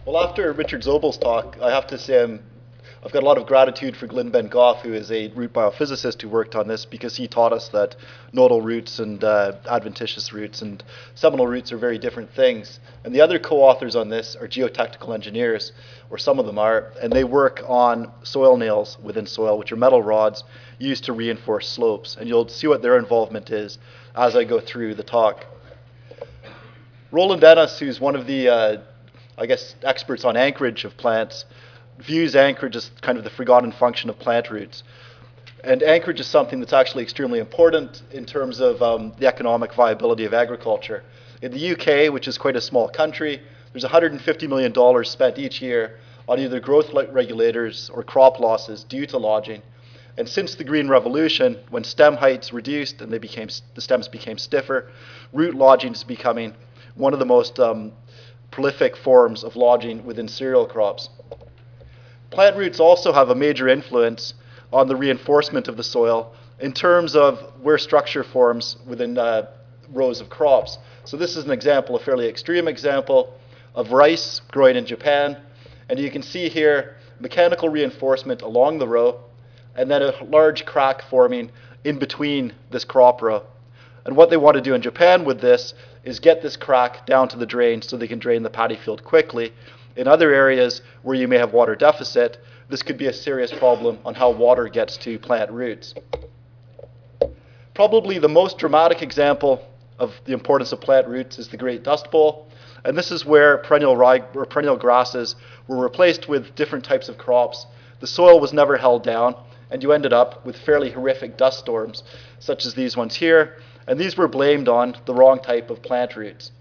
Well, after Richard Zobel's talk, I have to say I've got a lot of gratitude for Glyn Ben Goff, who is a root biophysicist who worked on this, because he taught us that nodal roots and adventitious roots and seminal roots are very different things. And the other co-authors on this are geotechnical engineers, or some of them are, and they work on soil nails within soil, which are metal rods used to reinforce slopes. And you'll see what their involvement is as I go through the talk. Roland Ennis, who's one of the experts on anchorage of plants, views anchorage as kind of the forgotten function of plant roots. And anchorage is something that's actually extremely important in terms of the economic viability of agriculture. In the UK, which is quite a small country, there's $150 million spent each year on either growth regulators or crop losses due to lodging. And since the Green Revolution, when stem heights reduced and the stems became stiffer, root lodging is becoming one of the most prolific forms of lodging within cereal crops. Plant roots also have a major influence on the reinforcement of the soil in terms of where structure forms within rows of crops. So this is an example, a fairly extreme example, of rice growing in Japan. And you can see here mechanical reinforcement along the row, and then a large crack forming in between this crop row. And what they want to do in Japan with this is get this crack down to the drain so they can drain the paddy field quickly. In other areas where you may have water deficit, this could be a serious problem on how water gets to plant roots. Probably the most dramatic example of the importance of plant roots is the Great Dust Bowl. And this is where perennial grasses were replaced with different types of crops. The soil was never held down, and you ended up with fairly horrific dust storms, such as these ones here. And these were blamed on the wrong type of plant roots.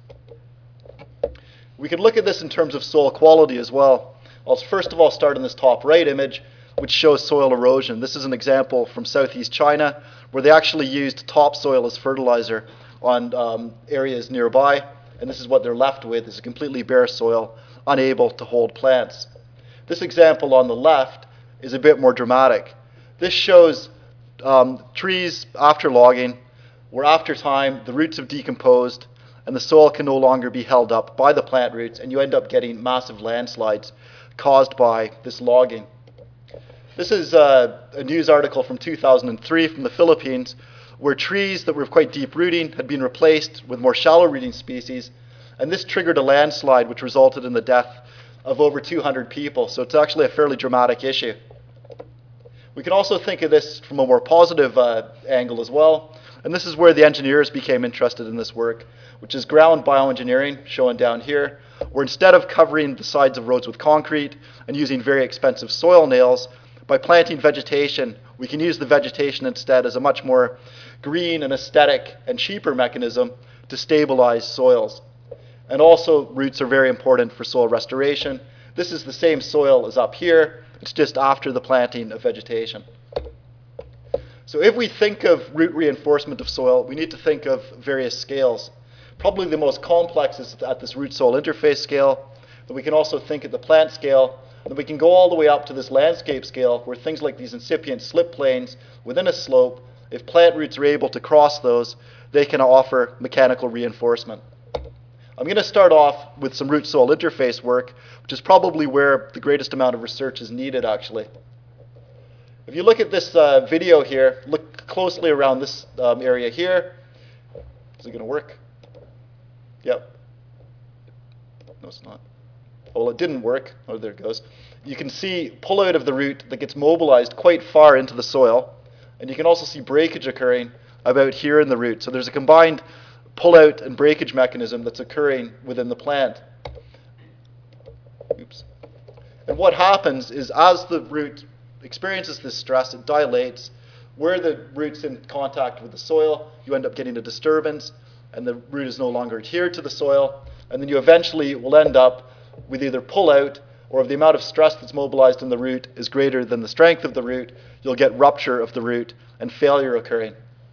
We can look at this in terms of soil quality as well. I'll first of all start in this top right image, which shows soil erosion. This is an example from southeast China, where they actually used topsoil as fertilizer on areas nearby. And this is what they're left with, is a completely bare soil, unable to hold plants. This example on the left is a bit more dramatic. This shows trees after logging, where after time the roots have decomposed and the soil can no longer be held up by the plant roots, and you end up getting massive landslides caused by this logging. This is a news article from 2003 from the Philippines, where trees that were quite deep rooting had been replaced with more shallow rooting species, and this triggered a landslide which resulted in the death of over 200 people. So it's actually a fairly dramatic issue. We can also think of this from a more positive angle as well. And this is where the engineers became interested in this work, which is ground bioengineering, shown down here, where instead of covering the sides of roads with concrete and using very expensive soil nails, by planting vegetation, we can use the vegetation instead as a much more green and aesthetic and cheaper mechanism to stabilize soils. And also, roots are very important for soil restoration. This is the same soil as up here. It's just after the planting of vegetation. So if we think of root reinforcement of soil, we need to think of various scales. Probably the most complex is at this root-soil interface scale. Then we can also think at the plant scale. And we can go all the way up to this landscape scale, where things like these incipient slip plains within a slope, if plant roots are able to cross those, they can offer mechanical reinforcement. I'm going to start off with some root-soil interface work, which is probably where the greatest amount of research is needed, actually. If you look at this video here, look closely around this area here. Is it going to work? Yep. No, it's not. Oh, well, it didn't work. Oh, there it goes. You can see pull out of the root that gets mobilized quite far into the soil. And you can also see breakage occurring about here in the root. So there's a combined pull-out and breakage mechanism that's occurring within the plant. Oops. And what happens is, as the root experiences this stress, it dilates. Where the root's in contact with the soil, you end up getting a disturbance, and the root is no longer adhered to the soil. And then you eventually will end up with either pull-out, or if the amount of stress that's mobilized in the root is greater than the strength of the root, you'll get rupture of the root and failure occurring.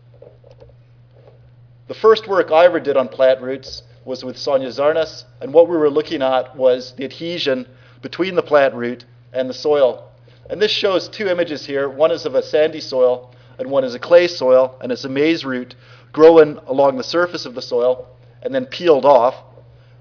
The first work I ever did on plant roots was with Sonia Zarnas, and what we were looking at was the adhesion between the plant root and the soil. And this shows two images here. One is of a sandy soil, and one is a clay soil, and it's a maize root growing along the surface of the soil and then peeled off.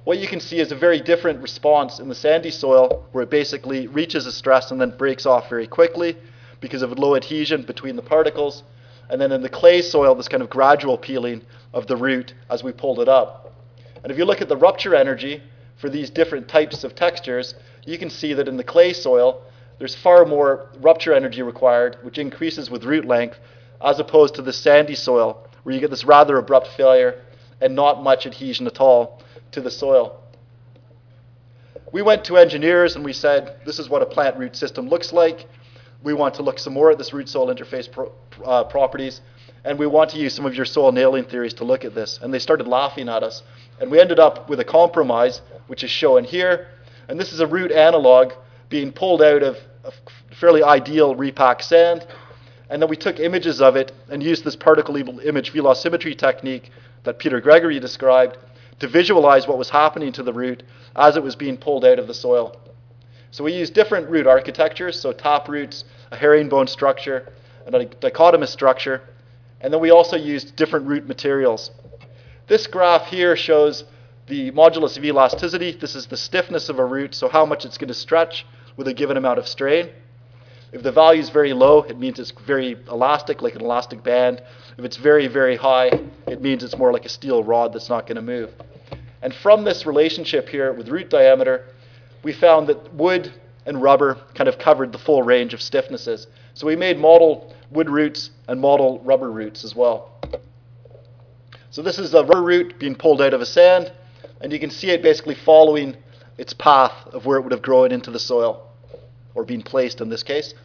what you can see is a very different response in the sandy soil, where it basically reaches a stress and then breaks off very quickly because of low adhesion between the particles. And then in the clay soil, this kind of gradual peeling of the root as we pulled it up. And if you look at the rupture energy for these different types of textures, you can see that in the clay soil, there's far more rupture energy required, which increases with root length, as opposed to the sandy soil, where you get this rather abrupt failure and not much adhesion at all to the soil. We went to engineers and we said, this is what a plant root system looks like. We want to look some more at this root-soil interface properties, and we want to use some of your soil nailing theories to look at this. And they started laughing at us. And we ended up with a compromise, which is shown here. And this is a root analog being pulled out of a fairly ideal repack sand. And then we took images of it and used this particle image velocimetry technique that Peter Gregory described to visualize what was happening to the root as it was being pulled out of the soil. So we used different root architectures, so tap roots, a herringbone structure, and a dichotomous structure. And then we also used different root materials. This graph here shows the modulus of elasticity. This is the stiffness of a root, so how much it's going to stretch with a given amount of strain. If the value is very low, it means it's very elastic, like an elastic band. If it's very, very high, it means it's more like a steel rod that's not going to move. And from this relationship here with root diameter, we found that wood and rubber kind of covered the full range of stiffnesses. So we made model wood roots and model rubber roots as well. So this is a rubber root being pulled out of a sand, and you can see it basically following its path of where it would have grown into the soil, or been placed in this case.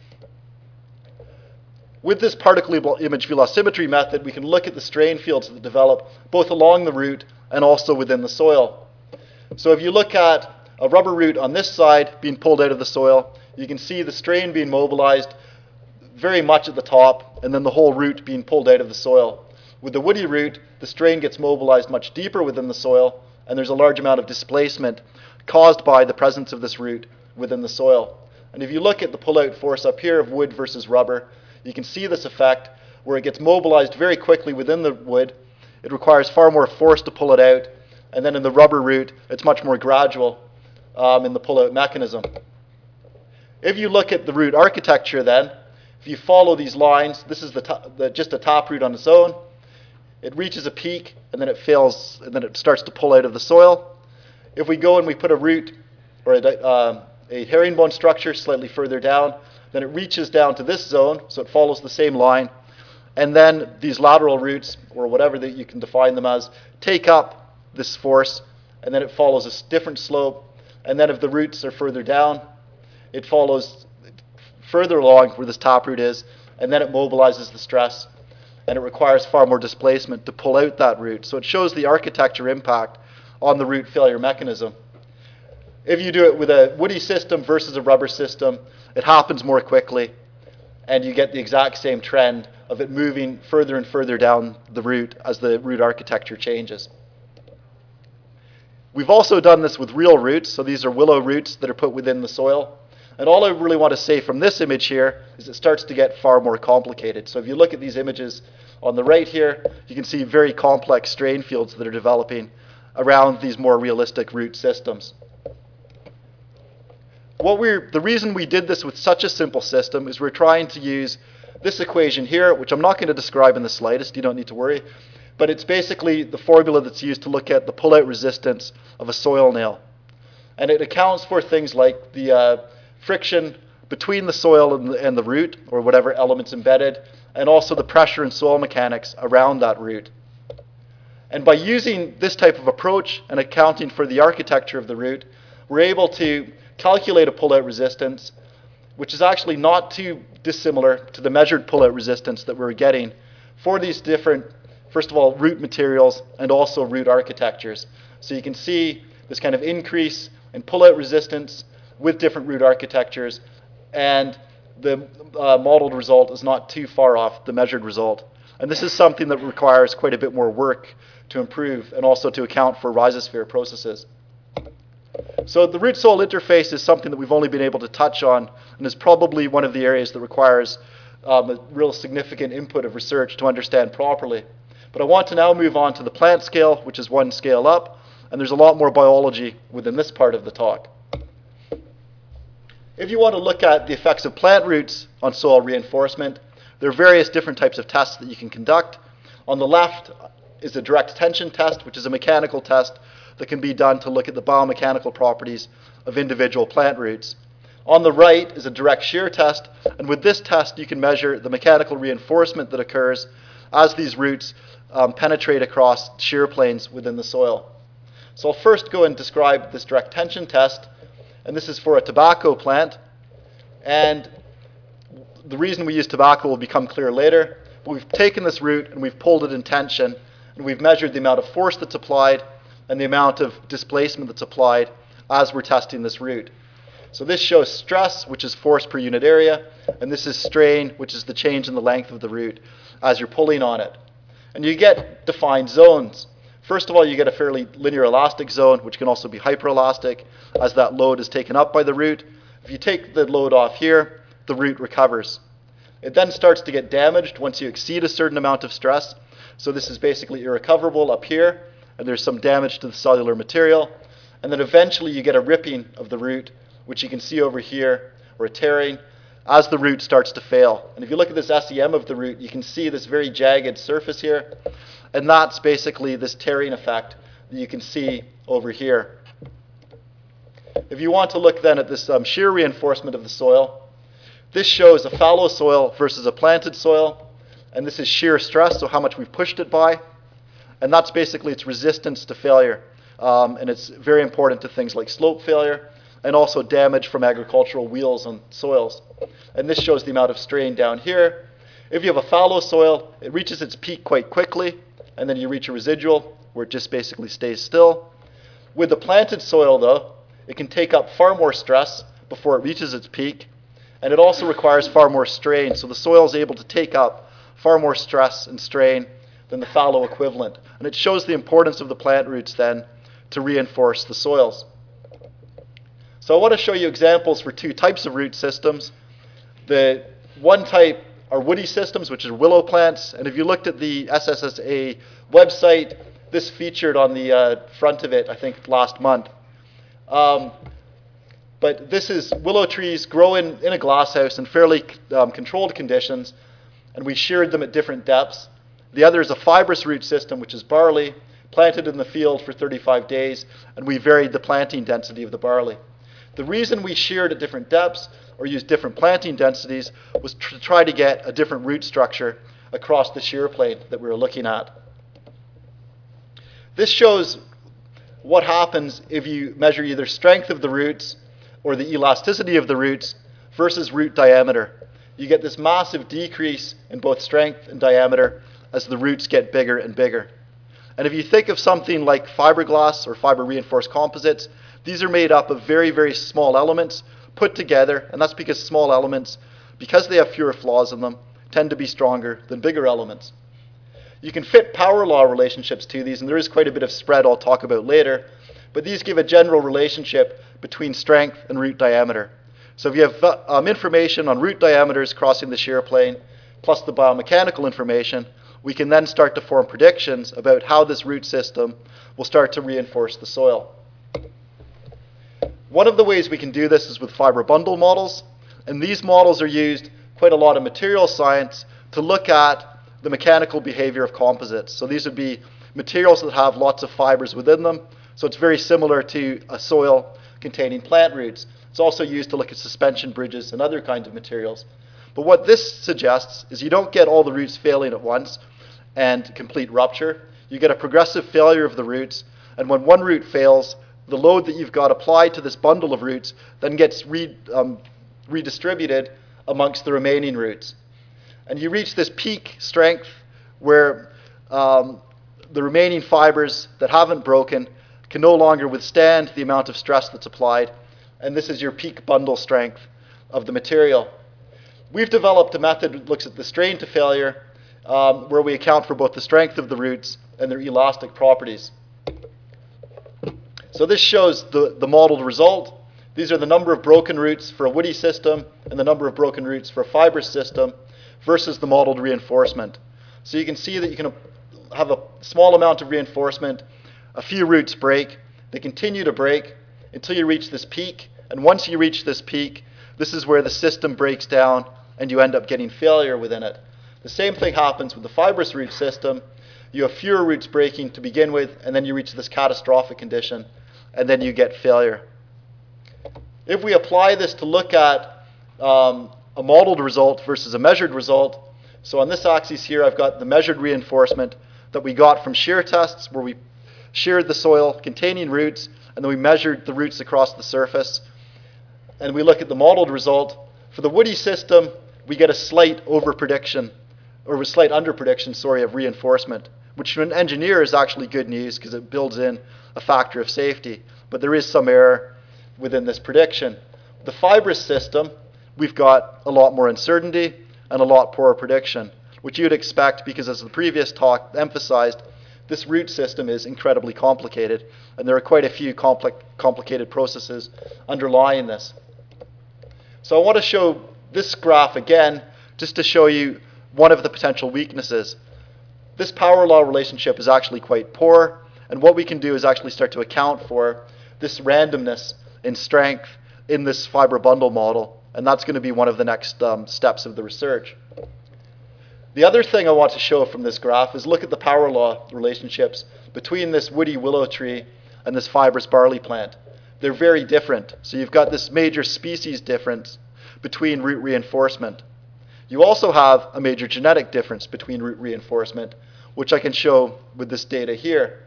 With this particle image velocimetry method, we can look at the strain fields that develop both along the root and also within the soil. So if you look at a rubber root on this side being pulled out of the soil, you can see the strain being mobilized very much at the top, and then the whole root being pulled out of the soil. With the woody root, the strain gets mobilized much deeper within the soil, and there's a large amount of displacement caused by the presence of this root within the soil. And if you look at the pull-out force up here of wood versus rubber, you can see this effect where it gets mobilized very quickly within the wood. It requires far more force to pull it out. And then in the rubber root, it's much more gradual in the pull-out mechanism. If you look at the root architecture then, if you follow these lines, this is just a tap root on its own. It reaches a peak, and then it fails, and then it starts to pull out of the soil. If we go and we put a root or a herringbone structure slightly further down, then it reaches down to this zone, so it follows the same line. And then these lateral roots, or whatever that you can define them as, take up this force, and then it follows a different slope. And then if the roots are further down, it follows further along where this taproot is, and then it mobilizes the stress, and it requires far more displacement to pull out that root. So it shows the architecture impact on the root failure mechanism. If you do it with a woody system versus a rubber system, it happens more quickly, and you get the exact same trend of it moving further and further down the root as the root architecture changes. We've also done this with real roots, so these are willow roots that are put within the soil. And all I really want to say from this image here is it starts to get far more complicated. So if you look at these images on the right here, you can see very complex strain fields that are developing around these more realistic root systems. The reason we did this with such a simple system is we're trying to use this equation here, which I'm not going to describe in the slightest, you don't need to worry, but it's basically the formula that's used to look at the pull-out resistance of a soil nail. And it accounts for things like the friction between the soil and the root, or whatever element's embedded, and also the pressure and soil mechanics around that root. And by using this type of approach and accounting for the architecture of the root, we're able to calculate a pull-out resistance, which is actually not too dissimilar to the measured pull-out resistance that we're getting for these different, first of all, root materials and also root architectures. So you can see this kind of increase in pull-out resistance with different root architectures, and the modeled result is not too far off the measured result. And this is something that requires quite a bit more work to improve and also to account for rhizosphere processes. So the root-soil interface is something that we've only been able to touch on, and is probably one of the areas that requires a real significant input of research to understand properly. But I want to now move on to the plant scale, which is one scale up, And there's a lot more biology within this part of the talk. If you want to look at the effects of plant roots on soil reinforcement, there are various different types of tests that you can conduct. On the left is a direct tension test, which is a mechanical test that can be done to look at the biomechanical properties of individual plant roots. On the right is a direct shear test, and with this test you can measure the mechanical reinforcement that occurs as these roots penetrate across shear planes within the soil. So I'll first go and describe this direct tension test, and this is for a tobacco plant. And the reason we use tobacco will become clear later, but we've taken this root and we've pulled it in tension, and we've measured the amount of force that's applied and the amount of displacement that's applied as we're testing this root. So this shows stress, which is force per unit area, and this is strain, which is the change in the length of the root as you're pulling on it. And you get defined zones. First of all, you get a fairly linear elastic zone, which can also be hyperelastic, as that load is taken up by the root. If you take the load off here, the root recovers. It then starts to get damaged once you exceed a certain amount of stress. So this is basically irrecoverable up here, and there's some damage to the cellular material. And then eventually you get a ripping of the root, which you can see over here, or a tearing, as the root starts to fail. And if you look at this SEM of the root, you can see this very jagged surface here, and that's basically this tearing effect that you can see over here. If you want to look then at this shear reinforcement of the soil, this shows a fallow soil versus a planted soil, and this is shear stress, so how much we've pushed it by, and that's basically its resistance to failure. And it's very important to things like slope failure and also damage from agricultural wheels on soils. And this shows the amount of strain down here. If you have a fallow soil, it reaches its peak quite quickly, and then you reach a residual where it just basically stays still. With the planted soil, though, it can take up far more stress before it reaches its peak, and it also requires far more strain, so the soil is able to take up far more stress and strain than the fallow equivalent. And it shows the importance of the plant roots then to reinforce the soils. So I want to show you examples for two types of root systems. The one type are woody systems, which are willow plants, and if you looked at the SSSA website, this featured on the front of it, I think, last month. But this is willow trees growing in a glasshouse in fairly controlled conditions, and we sheared them at different depths. The other is a fibrous root system, which is barley, planted in the field for 35 days, and we varied the planting density of the barley. The reason we sheared at different depths or used different planting densities was to try to get a different root structure across the shear plane that we were looking at. This shows what happens if you measure either strength of the roots or the elasticity of the roots versus root diameter. You get this massive decrease in both strength and diameter as the roots get bigger and bigger. And if you think of something like fiberglass or fiber-reinforced composites, these are made up of very, very small elements put together, and that's because small elements, because they have fewer flaws in them, tend to be stronger than bigger elements. You can fit power law relationships to these, and there is quite a bit of spread I'll talk about later, but these give a general relationship between strength and root diameter. So if you have information on root diameters crossing the shear plane, plus the biomechanical information, we can then start to form predictions about how this root system will start to reinforce the soil. One of the ways we can do this is with fiber bundle models, and these models are used quite a lot in material science to look at the mechanical behavior of composites. So these would be materials that have lots of fibers within them, so it's very similar to a soil containing plant roots. It's also used to look at suspension bridges and other kinds of materials. But what this suggests is you don't get all the roots failing at once and complete rupture. You get a progressive failure of the roots, and when one root fails, the load that you've got applied to this bundle of roots then gets redistributed amongst the remaining roots. And you reach this peak strength where the remaining fibers that haven't broken can no longer withstand the amount of stress that's applied, and this is your peak bundle strength of the material. We've developed a method that looks at the strain to failure, where we account for both the strength of the roots and their elastic properties. So this shows the modeled result. These are the number of broken roots for a woody system and the number of broken roots for a fibrous system versus the modeled reinforcement. So you can see that you can have a small amount of reinforcement a few roots break. They continue to break until you reach this peak. And once you reach this peak, this is where the system breaks down and you end up getting failure within it. The same thing happens with the fibrous root system. You have fewer roots breaking to begin with, and then you reach this catastrophic condition, and then you get failure. If we apply this to look at a modeled result versus a measured result, so on this axis here, I've got the measured reinforcement that we got from shear tests, where we sheared the soil containing roots, and then we measured the roots across the surface. And we look at the modeled result. For the woody system, we get a slight overprediction, or a slight underprediction, sorry, of reinforcement, which to an engineer is actually good news because it builds in a factor of safety. But there is some error within this prediction. The fibrous system, we've got a lot more uncertainty and a lot poorer prediction, which you'd expect because, as the previous talk emphasized, this root system is incredibly complicated, and there are quite a few complicated processes underlying this. So I want to show this graph again, just to show you one of the potential weaknesses. This power law relationship is actually quite poor, and what we can do is actually start to account for this randomness in strength in this fiber bundle model, and that's going to be one of the next steps of the research. The other thing I want to show from this graph is look at the power law relationships between this woody willow tree and this fibrous barley plant. They're very different. So you've got this major species difference between root reinforcement. You also have a major genetic difference between root reinforcement, which I can show with this data here.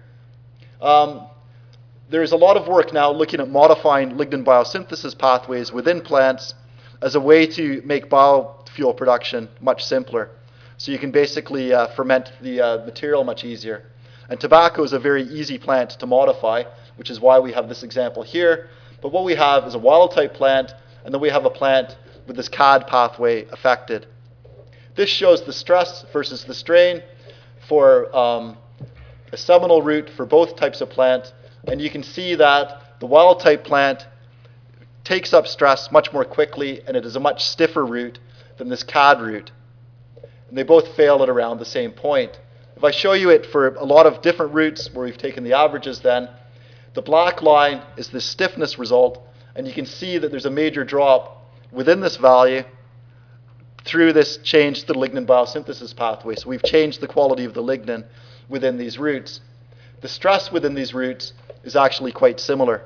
There's a lot of work now looking at modifying lignin biosynthesis pathways within plants as a way to make biofuel production much simpler. So you can basically ferment the material much easier. And tobacco is a very easy plant to modify, which is why we have this example here. But what we have is a wild-type plant, and then we have a plant with this CAD pathway affected. This shows the stress versus the strain for a seminal root for both types of plant. And you can see that the wild-type plant takes up stress much more quickly, and it is a much stiffer root than this CAD root. And they both fail at around the same point. If I show you it for a lot of different roots where we've taken the averages then, the black line is the stiffness result, and you can see that there's a major drop within this value through this change to the lignin biosynthesis pathway. So we've changed the quality of the lignin within these roots. The stress within these roots is actually quite similar.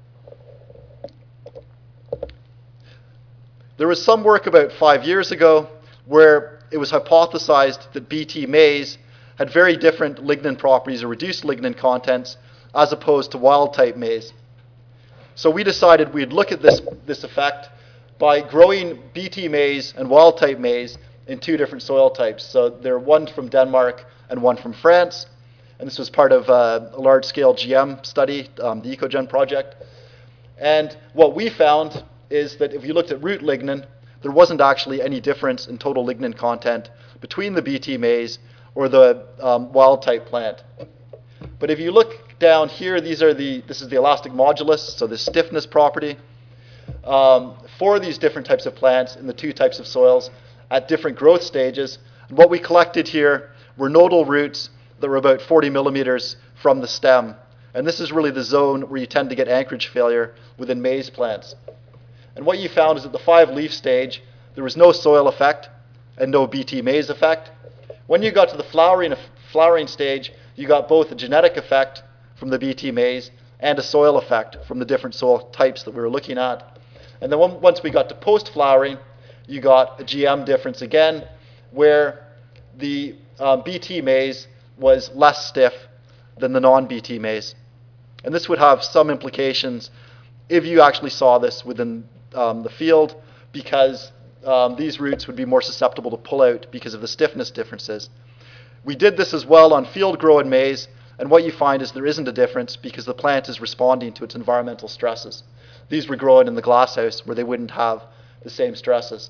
There was some work about 5 years ago where it was hypothesized that Bt maize had very different lignin properties or reduced lignin contents as opposed to wild-type maize. So we decided we'd look at this effect by growing Bt maize and wild-type maize in two different soil types. So they're one from Denmark and one from France. And this was part of a large-scale GM study, the EcoGen project. And what we found is that if you looked at root lignin, there wasn't actually any difference in total lignin content between the Bt maize or the wild-type plant. But if you look down here, this is the elastic modulus, so the stiffness property, for these different types of plants in the two types of soils at different growth stages. And what we collected here were nodal roots that were about 40 millimeters from the stem. And this is really the zone where you tend to get anchorage failure within maize plants. And what you found is at the 5-leaf stage, there was no soil effect and no Bt maize effect. When you got to the flowering stage, you got both a genetic effect from the Bt maize and a soil effect from the different soil types that we were looking at. And then once we got to post-flowering, you got a GM difference again, where the Bt maize was less stiff than the non-Bt maize. And this would have some implications if you actually saw this within the field, because these roots would be more susceptible to pull out because of the stiffness differences. We did this as well on field grown maize, and what you find is there isn't a difference because the plant is responding to its environmental stresses. These were grown in the glasshouse where they wouldn't have the same stresses.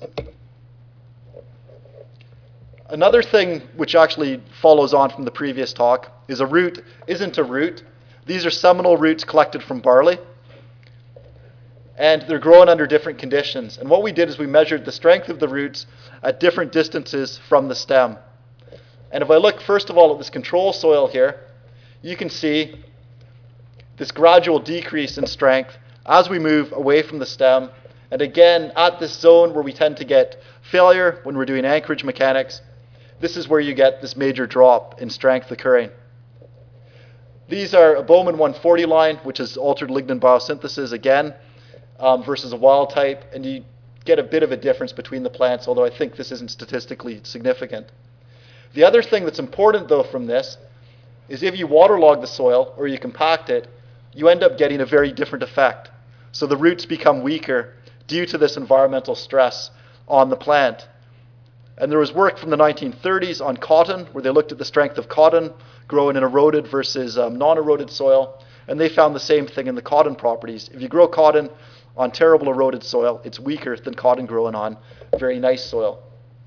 Another thing which actually follows on from the previous talk is a root isn't a root. These are seminal roots collected from barley, and they're grown under different conditions. And what we did is we measured the strength of the roots at different distances from the stem. And if I look first of all at this control soil here, you can see this gradual decrease in strength as we move away from the stem. And again, at this zone where we tend to get failure when we're doing anchorage mechanics, this is where you get this major drop in strength occurring. These are a Bowman 140 line, which is altered lignin biosynthesis again, versus a wild type, and you get a bit of a difference between the plants, although I think this isn't statistically significant. The other thing that's important, though, from this is if you waterlog the soil or you compact it, you end up getting a very different effect. So the roots become weaker due to this environmental stress on the plant. And there was work from the 1930s on cotton, where they looked at the strength of cotton growing in eroded versus non-eroded soil, and they found the same thing in the cotton properties. If you grow cotton on terrible eroded soil, it's weaker than cotton growing on very nice soil.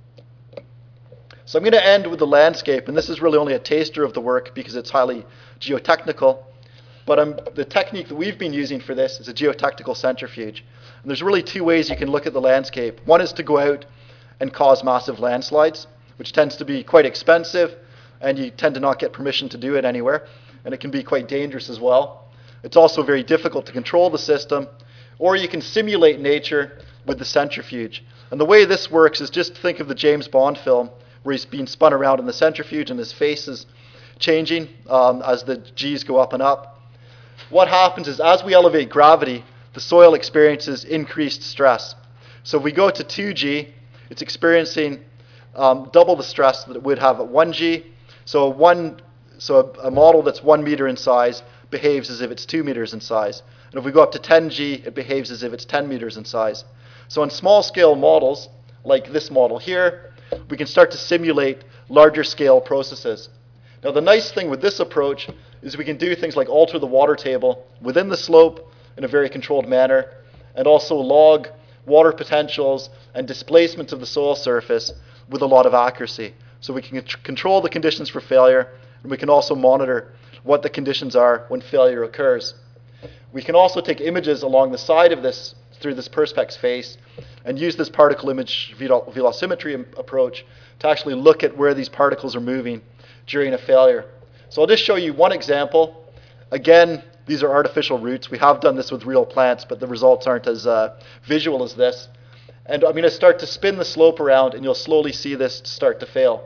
So I'm going to end with the landscape, and this is really only a taster of the work because it's highly geotechnical. But the technique that we've been using for this is a geotechnical centrifuge. And there's really two ways you can look at the landscape. One is to go out and cause massive landslides, which tends to be quite expensive, and you tend to not get permission to do it anywhere. And it can be quite dangerous as well. It's also very difficult to control the system. Or you can simulate nature with the centrifuge. And the way this works is just think of the James Bond film, where he's being spun around in the centrifuge and his face is changing as the G's go up and up. What happens is as we elevate gravity, the soil experiences increased stress. So if we go to 2G, it's experiencing double the stress that it would have at 1G. So a model that's 1 meter in size behaves as if it's 2 meters in size. And if we go up to 10G, it behaves as if it's 10 meters in size. So in small scale models, like this model here, we can start to simulate larger scale processes. Now the nice thing with this approach is we can do things like alter the water table within the slope in a very controlled manner, and also log water potentials and displacement of the soil surface with a lot of accuracy. So we can control the conditions for failure, and we can also monitor what the conditions are when failure occurs. We can also take images along the side of this through this Perspex face and use this particle image velocimetry approach to actually look at where these particles are moving during a failure. So I'll just show you one example. Again, these are artificial roots. We have done this with real plants, but the results aren't as visual as this. And I'm going to start to spin the slope around, and you'll slowly see this start to fail.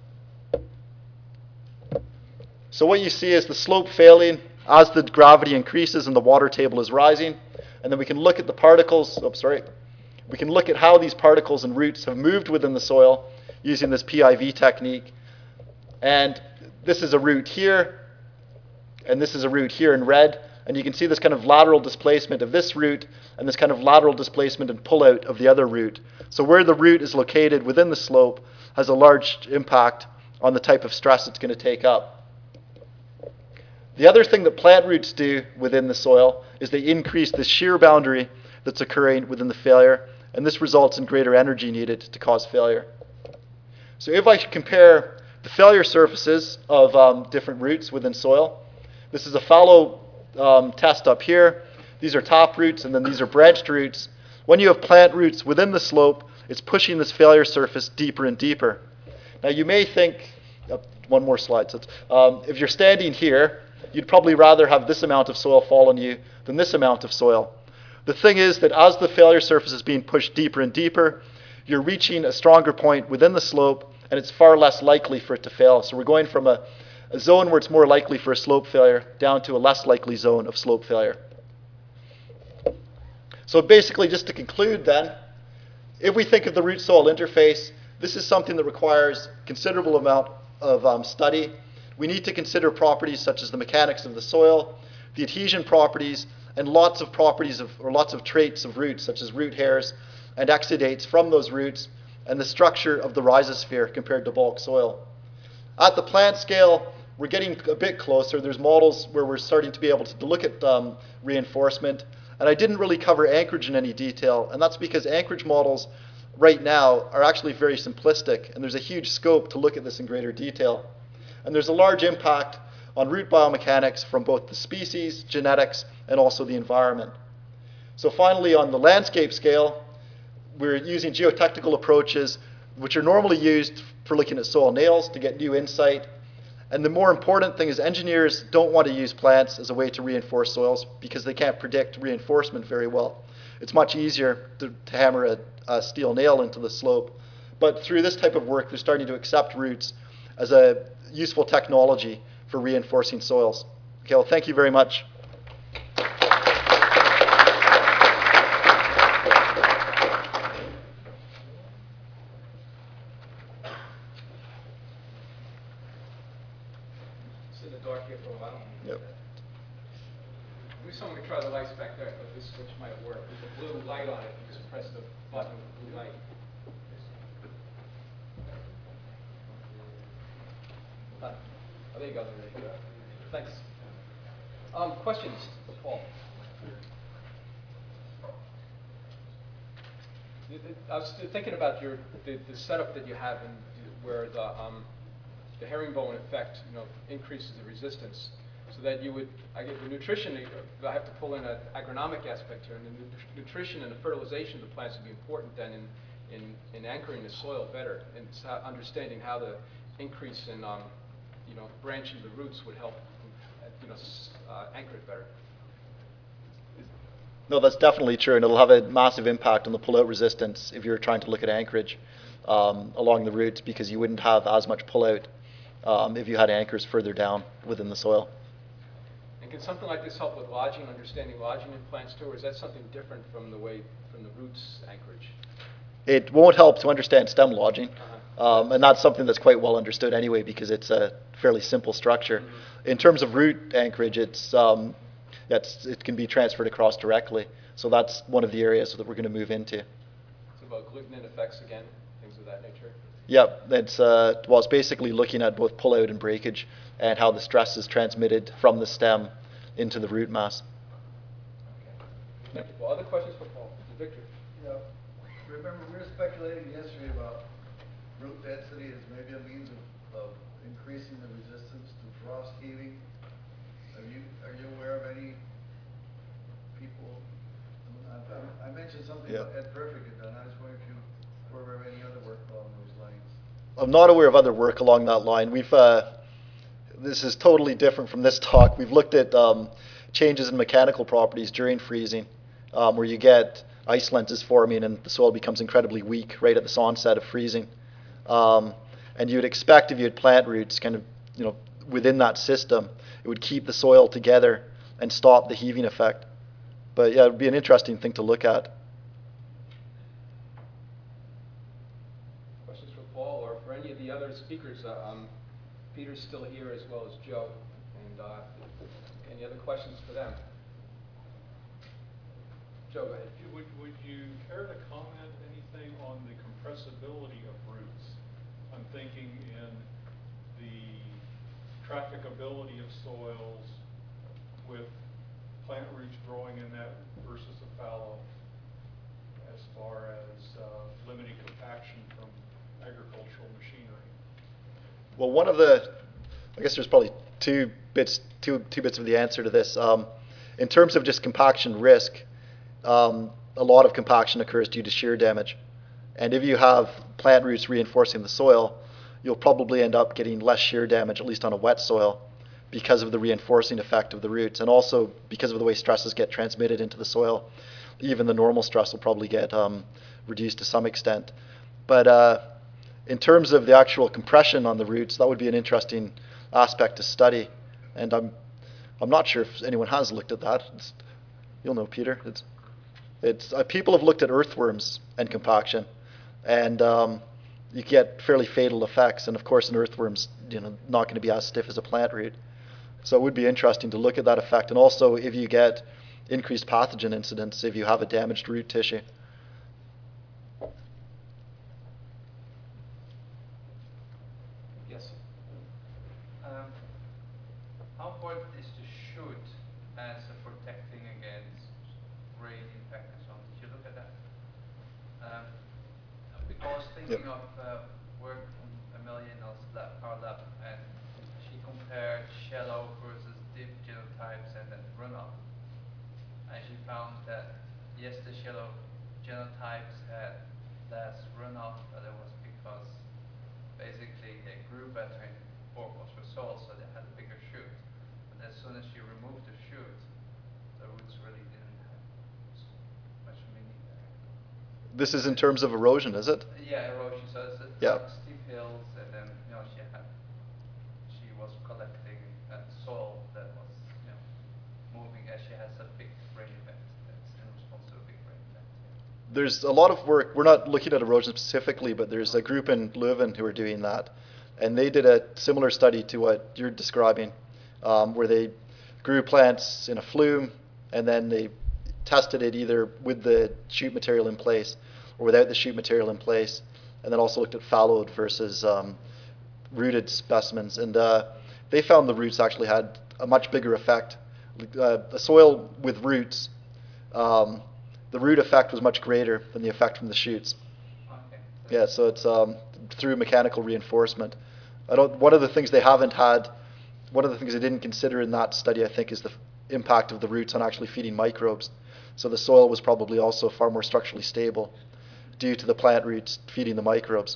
So what you see is the slope failing as the gravity increases and the water table is rising. And then we can look at the particles, we can look at how these particles and roots have moved within the soil using this PIV technique. And this is a root here, and this is a root here in red. And you can see this kind of lateral displacement of this root and this kind of lateral displacement and pullout of the other root. So where the root is located within the slope has a large impact on the type of stress it's going to take up. The other thing that plant roots do within the soil is they increase the shear boundary that's occurring within the failure, and this results in greater energy needed to cause failure. So if I compare the failure surfaces of different roots within soil, this is a fallow test up here. These are top roots, and then these are branched roots. When you have plant roots within the slope, it's pushing this failure surface deeper and deeper. Now you may think, one more slide. So if you're standing here, you'd probably rather have this amount of soil fall on you than this amount of soil. The thing is that as the failure surface is being pushed deeper and deeper, you're reaching a stronger point within the slope, and it's far less likely for it to fail. So we're going from a zone where it's more likely for a slope failure down to a less likely zone of slope failure. So basically, just to conclude then, if we think of the root-soil interface, this is something that requires considerable amount of study. We need to consider properties such as the mechanics of the soil, the adhesion properties, and lots of properties or lots of traits of roots, such as root hairs and exudates from those roots, and the structure of the rhizosphere compared to bulk soil. At the plant scale, we're getting a bit closer. There's models where we're starting to be able to look at reinforcement, and I didn't really cover anchorage in any detail, and that's because anchorage models right now are actually very simplistic, and there's a huge scope to look at this in greater detail. And there's a large impact on root biomechanics from both the species, genetics, and also the environment. So finally, on the landscape scale, we're using geotechnical approaches which are normally used for looking at soil nails to get new insight. And the more important thing is engineers don't want to use plants as a way to reinforce soils because they can't predict reinforcement very well. It's much easier to hammer a steel nail into the slope. But through this type of work, they're starting to accept roots as a useful technology for reinforcing soils. Okay, well, thank you very much. Sit in the dark here for a while. Yep. We someone could try the lights back there, but this switch might work. There's a blue light on it. You just press the button with the blue light. Oh, there you go. Thanks. Questions for Paul? I was thinking about the setup that you have and where the herringbone effect, increases the resistance, so that you would, I get the nutrition. I have to pull in an agronomic aspect here, and the nutrition and the fertilization of the plants would be important then in anchoring the soil better, and understanding how the increase in branching of the roots would help anchor it better. No, that's definitely true, and it'll have a massive impact on the pull-out resistance if you're trying to look at anchorage along the roots, because you wouldn't have as much pull-out if you had anchors further down within the soil. And can something like this help with lodging, understanding lodging in plants too, or is that something different from the roots anchorage? It won't help to understand stem lodging, and that's something that's quite well understood anyway because it's a fairly simple structure. In terms of root anchorage, it can be transferred across directly. So that's one of the areas that we're going to move into. So about glutenin effects again, things of that nature? Yep, it's basically looking at both pull-out and breakage and how the stress is transmitted from the stem into the root mass. Okay. Thank you. Well, other questions for Paul? Victor? Yeah. Remember, we were speculating yesterday about root density as maybe a means of increasing the resistance to frost heaving. Are you aware of any people? I mentioned something about Ed Perfect had done. I was wondering if you were aware of any other work along those lines. I'm not aware of other work along that line. This is totally different from this talk. We've looked at changes in mechanical properties during freezing, where you get ice lenses forming and the soil becomes incredibly weak right at the onset of freezing. And you would expect if you had plant roots kind of, within that system, it would keep the soil together and stop the heaving effect. But yeah, it would be an interesting thing to look at. Questions for Paul or for any of the other speakers? Peter's still here as well as Joe. And any other questions for them? Joe, go ahead. Would you care to comment anything on the compressibility of roots? I'm thinking in the trafficability of soils with plant roots growing in that versus a fallow, as far as limiting compaction from agricultural machinery. Well, I guess there's probably two bits of the answer to this. In terms of just compaction risk, a lot of compaction occurs due to shear damage. And if you have plant roots reinforcing the soil, you'll probably end up getting less shear damage, at least on a wet soil, because of the reinforcing effect of the roots, and also because of the way stresses get transmitted into the soil. Even the normal stress will probably get reduced to some extent. But in terms of the actual compression on the roots, that would be an interesting aspect to study. And I'm not sure if anyone has looked at that. You'll know, Peter. People have looked at earthworms and compaction, and you get fairly fatal effects. And of course, an earthworm's not going to be as stiff as a plant root. So it would be interesting to look at that effect. And also, if you get increased pathogen incidence, if you have a damaged root tissue. Yes. How important is the shoot as a protecting against rain impact and so on? Did you look at that? Because thinking of work from Amelia in our lab, and she compared shallow versus deep genotypes and then runoff. And she found that yes, the shallow genotypes had less runoff, but it was because basically they grew better in fork was for soil, so they had a bigger shoot. But as soon as you removed the shoot, the roots really didn't have much meaning there. This is in terms of erosion, is it? Yeah, erosion. So it's Yeah. like steep hills, and then she was collecting soil that was moving as she has a big rain event. That's in response to a big rain event. Yeah. There's a lot of work. We're not looking at erosion specifically, but there's a group in Leuven who are doing that. And they did a similar study to what you're describing, where they grew plants in a flume, and then they tested it either with the shoot material in place or without the shoot material in place, and then also looked at fallowed versus rooted specimens. And they found the roots actually had a much bigger effect. A soil with roots, the root effect was much greater than the effect from the shoots. Okay. Yeah, so it's through mechanical reinforcement. One of the things they haven't had, one of the things they didn't consider in that study, I think, is the impact of the roots on actually feeding microbes. So the soil was probably also far more structurally stable due to the plant roots feeding the microbes.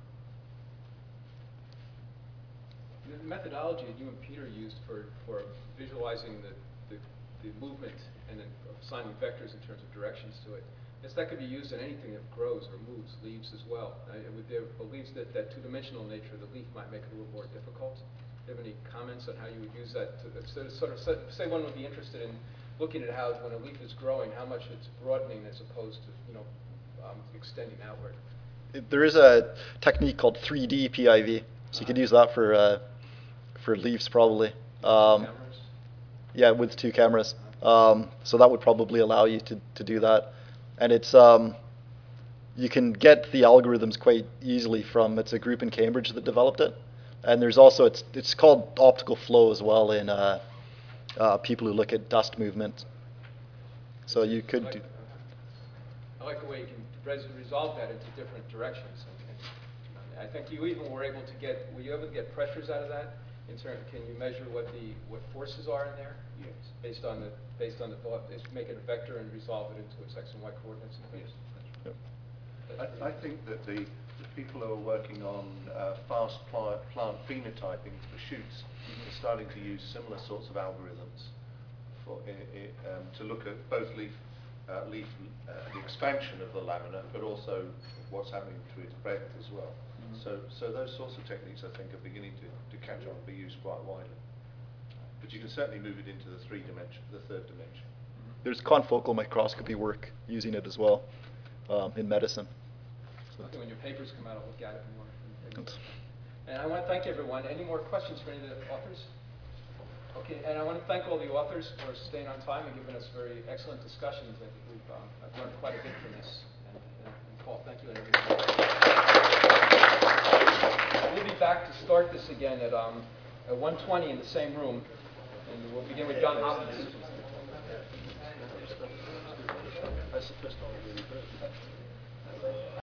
The methodology that you and Peter used for visualizing the movement and then assigning vectors in terms of directions to it, that could be used in anything that grows or moves, leaves as well. There believes that two-dimensional nature of the leaf might make it a little more difficult. Do you have any comments on how you would use that to sort of say one would be interested in looking at how, when a leaf is growing, how much it's broadening as opposed to extending outward? There is a technique called 3D PIV, so you could use that for leaves probably. Cameras? Yeah, with 2 cameras. So that would probably allow you to do that. And it's you can get the algorithms quite easily from, it's a group in Cambridge that developed it. And there's also, it's called optical flow as well in people who look at dust movement. So you could do. I like the way you can resolve that into different directions. And I think you even were able to were you able to get pressures out of that? Can you measure what forces are in there? Yes. Based on the make it a vector and resolve it into its X and Y coordinates and things? Yes. I think that the people who are working on fast plant phenotyping for shoots are starting to use similar sorts of algorithms to look at both leaf the expansion of the lamina, but also what's happening to its breadth as well. So those sorts of techniques, I think, are beginning to catch on and be used quite widely. But you can certainly move it into the third dimension. There's confocal microscopy work using it as well in medicine. I think when your papers come out, I'll look at it more. And I want to thank everyone. Any more questions for any of the authors? Okay, and I want to thank all the authors for staying on time and giving us very excellent discussions. I think I've learned quite a bit from this. And Paul, thank you. And everybody. We'll be back to start this again at 1:20 in the same room, and we'll begin with John Hopkins. That's the first time I've really heard.